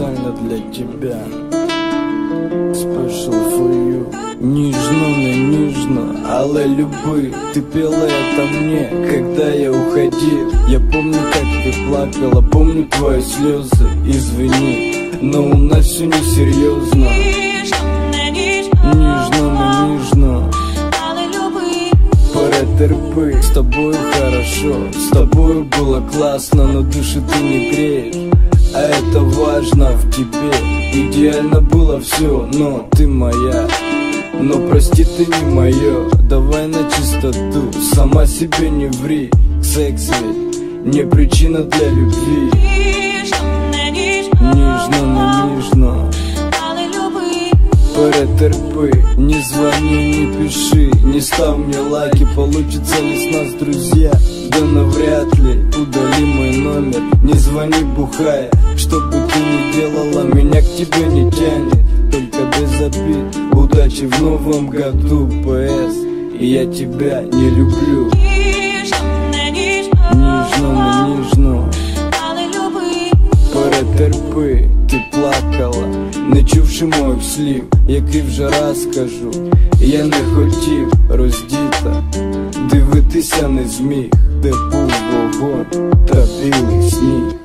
специально для тебя. Special for you. Ніжно, не ніжно, але люби. Ты пела это мне, когда я уходил. Я помню, как ты плакала, помню твои слезы. Извини, но у нас все несерьезно. Ніжно, не ніжно, перетерпи. С тобою хорошо, с тобою было классно, но души ты не греешь, а это важно в тебе. Идеально было все, но ты моя. Но прости, ты не мое. Давай на чистоту, сама себе не ври. Секс ведь не причина для любви. Ніжно, не ніжно, перетерпи. Не звони, не пиши, не ставь мне лайки. Получится ли с нас друзья? Да навряд ли. Удали мой номер, не звони бухая. Что бы ты ни делала, меня к тебе не тянет. Только без обид, удачи в новом году. ПС, и я тебя не люблю. Ніжно, не ніжно, перетерпи. Ти плакала, не чувши моїх слів, який вже раз кажу. Я не хотів роздіта, дивитися не зміг, де був вогонь та білий сніг.